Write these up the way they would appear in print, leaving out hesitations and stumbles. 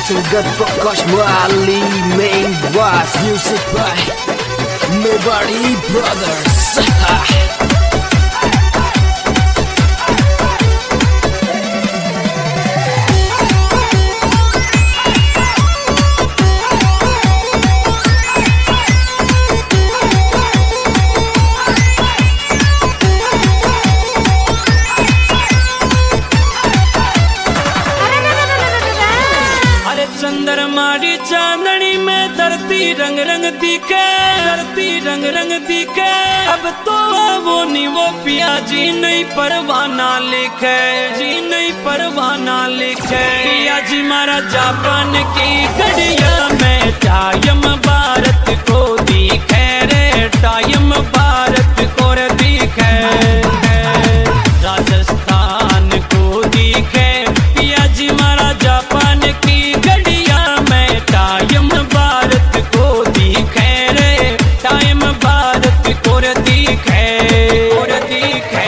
Sugat Prakash Mali main was music by Mewari Brothers. चंद्रमाड़ी चांदनी में धरती रंग रंग दिखे, धरती रंग रंग दिखे। अब तो वो नी वो पिया जी नहीं परवाना लिखे, जी नहीं परवाना लिखे। पिया जी मारा जापान की गड़िया में टाइम भारत को दिखे रे, टाइम भारत को रे दिखे। राजस्थान को दिखे पिया जी मारा जापान की टाइम भारत को दिखे रे, टाइम भारत को दिखे, और दिखे।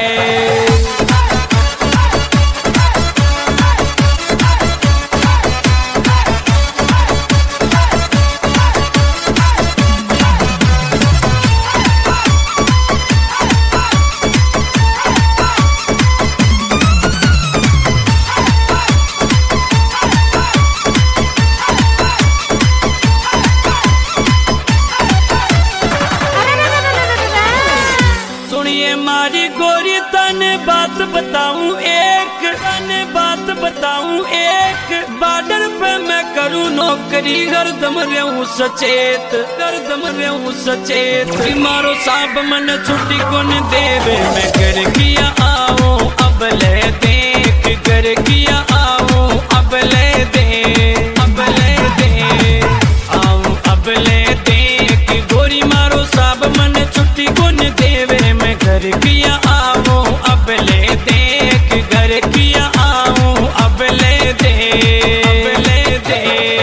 मारी गोरी तने बात बताऊं एक, तने बात बताऊं एक। बॉर्डर पे मैं करूं नौकरी, हरदम रहूं सचेत, हरदम रहूं सचेत। मारो साहब मन छुट्टी कौन देवे, मैं घर किया आऊं अब ले देख, घर किया आऊं अब ले दे, अब ले दे आऊं अब ले देख। गोरी मारो साहब मन छुट्टी कौन देवे, मैं घर किया आऊं अब ले देख, घर किया आऊं अब ले दे, अब ले दे।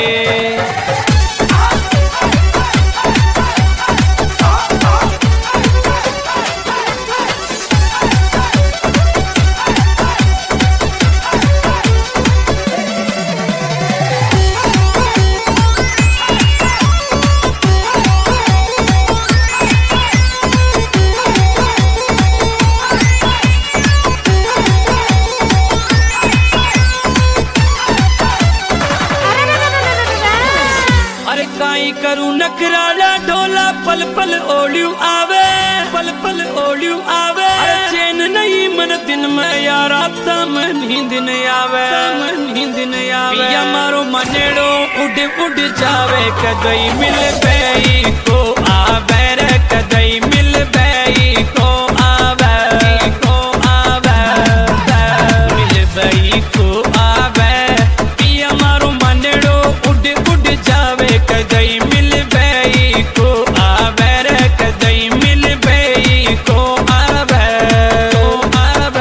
करूं नखराला ढोला, पल पल ओलियो आवे, पल पल ओलियो आवे। चैन नहीं मन दिन में यार आता, मन नींद नहीं आवे, मन नींद नहीं आवे। पिया मारो मनेड़ो उड़ उड़ जावे, कदई मिल गई को आवे रे, कदई मिल गई को आवे, को आवे, मिल गई को आवे। पिया मारो मनेड़ो उड़ उड़ जावे, कदई मिल गई को आवे रे, कदई मिल गई को आवे, को आवे।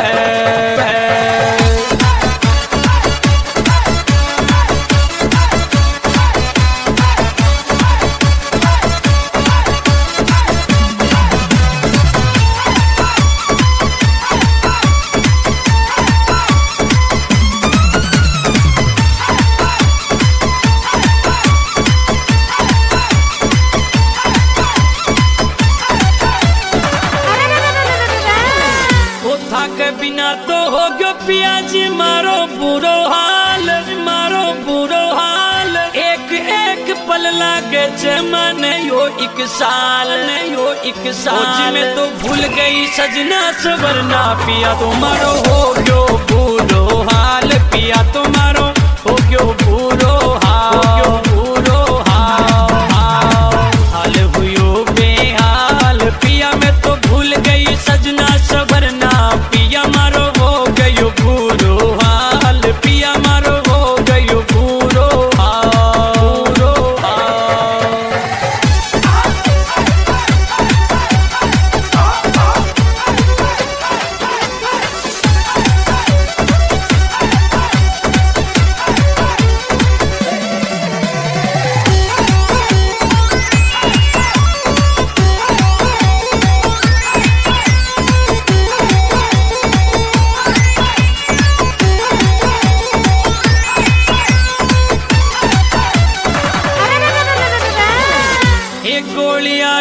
बिना तो हो गयो पिया जी मारो बुरो हाल, मारो बुरो हाल। एक एक पल लागे जमाने यो एक साल, यो एक साल में तो भूल गई सजना सवरना। पिया तुम्हारो हो गयो बुरो हाल, पिया तुम्हारो हो गयो बुरो हाल, हो गयो बुरो हाल। हाल हुयो बेहाल, पिया में तो भूल गई सजना सवरना। पिया मारो हो गयो बुरो हाल, पिया मारो हो गयो बुरो हाल, बुरो हाल।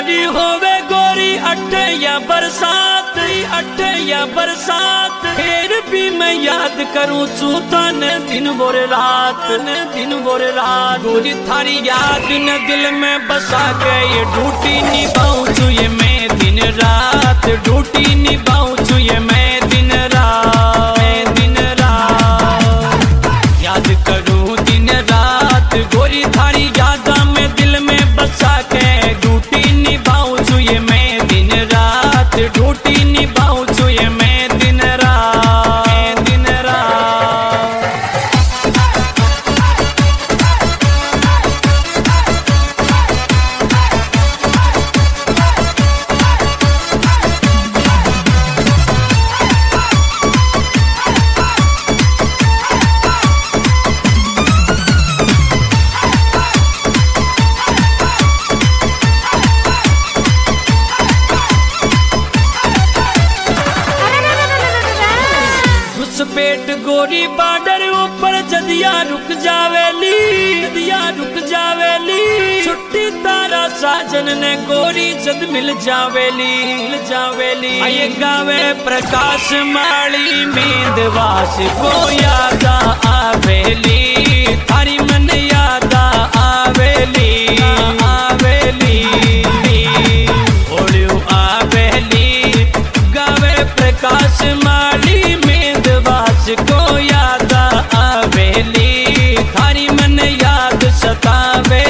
यारी होवे गोरी अठ या बरसात फिर भी मैं याद करूं चूता न दिन बोरे रात गोरी थारी याद न दिल में बसा के ये ड्यूटी निभाऊं छू ये मैं दिन रात ड्यूटी निभाऊं छू ये मैं दिन रात याद करूं दिन रात गोरी थारी यादा में दिल में बसा के ड्यूटी निभाऊं छू ये मैं दिन रात ड्यूटी निभाऊं छू ये मैं दिन रात पेट गोरी बार्डर ऊपर जदिया रुक जावेली छुट्टी तारा साजन ने गोरी जद मिल जावेली आये गावे प्रकाश माली मेदवास को यादा आवेली थारी मन यादा आवेली ओलियो आवेली गावे प्रकाश माली को याद आवेली थारी मन याद सतावे